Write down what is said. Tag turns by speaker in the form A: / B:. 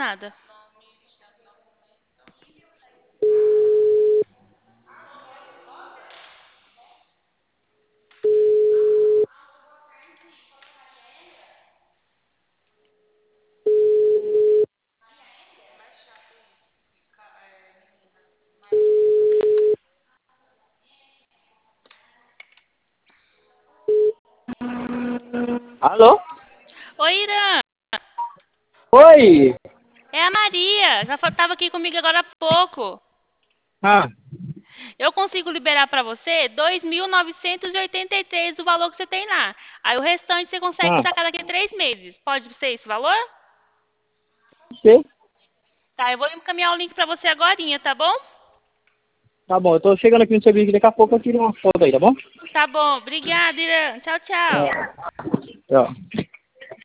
A: nada.
B: Alô?
A: Oi, Irã.
B: Oi!
A: É a Maria. Já estava aqui comigo agora há pouco.
B: Ah,
A: Eu consigo liberar para você 2.983 o valor que você tem lá. Aí o restante você consegue
B: ah,
A: sacar daqui a 3 meses. Pode ser esse valor?
B: sei.
A: Tá, eu vou encaminhar o link para você agorinha, tá bom?
B: Tá bom, eu tô chegando aqui no serviço, daqui a pouco eu tiro uma foto aí, tá bom?
A: Tá bom. Obrigada, Irã. Tchau, tchau.
B: É. Tchau.